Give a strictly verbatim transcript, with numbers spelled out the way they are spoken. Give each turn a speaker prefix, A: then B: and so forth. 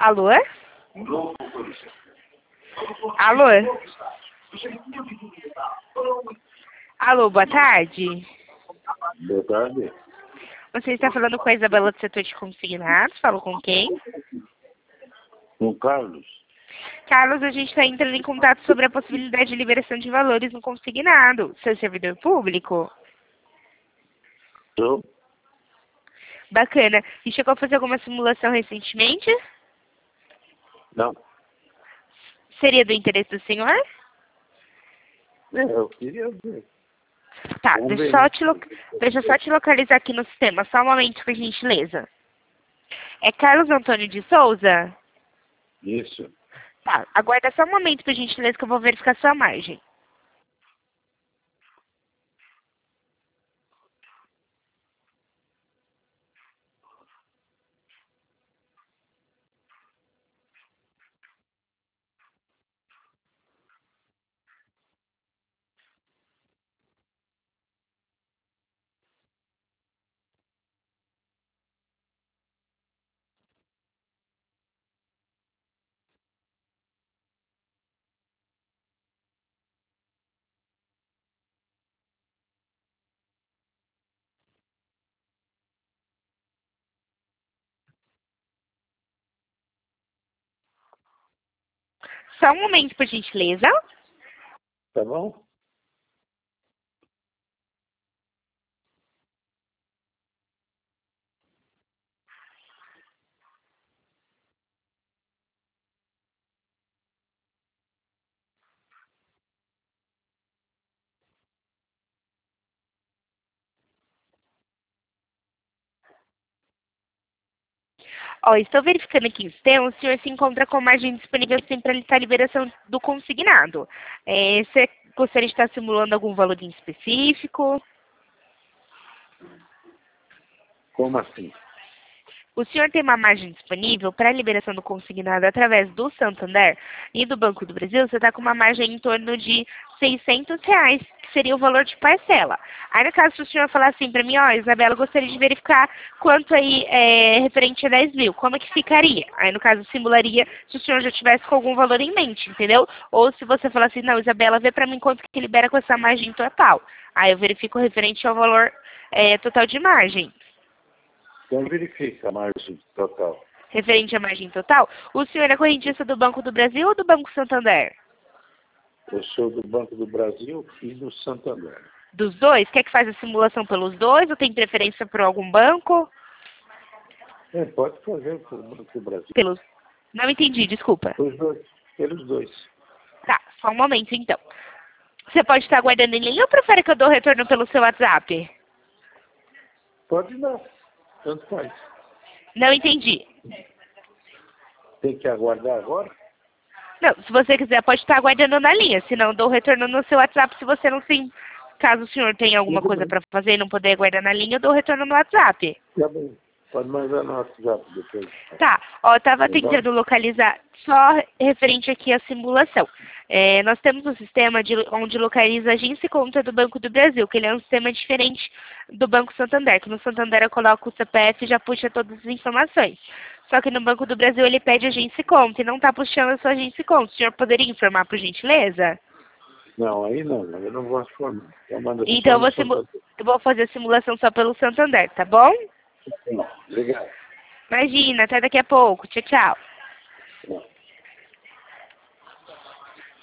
A: Alô? Alô? Alô, boa tarde.
B: Boa tarde.
A: Você está falando com a Isabela do setor de consignados? Falo com quem?
B: Com o Carlos.
A: Carlos, a gente está entrando em contato sobre a possibilidade de liberação de valores no consignado. Seu servidor público?
B: Sou?
A: Bacana. E chegou a fazer alguma simulação recentemente?
B: Não.
A: Seria do interesse do senhor?
B: É, eu queria ver.
A: Tá,
B: Vamos
A: deixa,
B: ver,
A: só
B: né?
A: te lo... deixa eu só te localizar aqui no sistema. Só um momento, por gentileza. É Carlos Antônio de Souza?
B: Isso.
A: Tá, aguarda só um momento, por gentileza, que eu vou verificar sua margem. Só um momento, por gentileza.
B: Tá bom?
A: Ó, estou verificando aqui o sistema, o senhor se encontra com margem disponível sempre para a liberação do consignado. É, você gostaria de estar simulando algum valor em específico?
B: Como assim?
A: O senhor tem uma margem disponível para a liberação do consignado através do Santander e do Banco do Brasil? Você está com uma margem em torno de seiscentos reais, que seria o valor de parcela. Aí, no caso, se o senhor falar assim para mim, ó, Isabela, eu gostaria de verificar quanto aí é referente a dez mil, como é que ficaria? Aí, no caso, simularia se o senhor já tivesse com algum valor em mente, entendeu? Ou se você falar assim, não, Isabela, vê para mim quanto que libera com essa margem total. Aí eu verifico referente ao valor é, total de margem.
B: Então verifica a margem total.
A: Referente à margem total, o senhor é correntista do Banco do Brasil ou do Banco Santander?
B: Eu sou do Banco do Brasil e do Santander.
A: Dos dois? Quer que faça a simulação pelos dois ou tem preferência por algum banco?
B: É, pode fazer pelo Banco do Brasil.
A: Pelos... Não entendi, desculpa.
B: Pelos dois. Pelos dois.
A: Tá, só um momento então. Você pode estar aguardando em linha ou prefere que eu dou retorno pelo seu WhatsApp?
B: Pode dar. Tanto faz.
A: Não entendi.
B: Tem que aguardar agora?
A: Não, se você quiser, pode estar aguardando na linha. Se não, eu dou retorno no seu WhatsApp se você não se... Caso o senhor tenha alguma
B: Tudo
A: coisa
B: bem.
A: para fazer e não puder aguardar na linha, eu dou retorno no WhatsApp.
B: Tá bem. Pode mandar no WhatsApp depois.
A: Tá, ó, eu estava
B: Tá bom?
A: tentando localizar só referente aqui à simulação. É, nós temos um sistema de, onde localiza agência e conta do Banco do Brasil, que ele é um sistema diferente do Banco Santander, que no Santander eu coloco o C P F e já puxa todas as informações. Só que no Banco do Brasil ele pede agência e conta e não está puxando a sua agência e conta. O senhor poderia informar, por gentileza?
B: Não, aí não. Eu não gosto de formar. Então manda só
A: Então eu
B: no
A: vou, simu-
B: Santander.
A: eu vou fazer a simulação só pelo Santander, tá bom?
B: Obrigado.
A: Imagina, até daqui a pouco. Tchau, tchau.